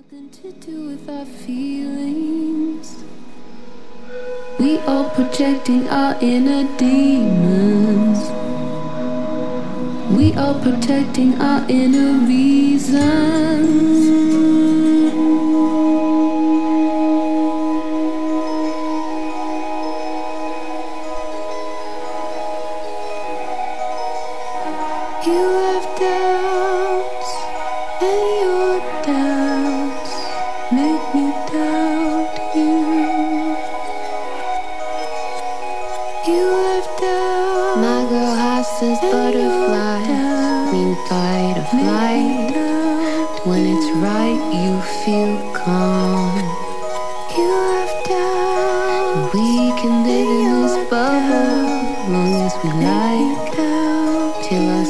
Something to do with our feelings. We are projecting our inner demons. We are protecting our inner reasons. You have doubts, and your doubts make me doubt you. You have doubts. My girl hostas butterflies, mean fight or flight. When it's right, you feel calm. You have doubts. We can live in this bubble, long as we like, till our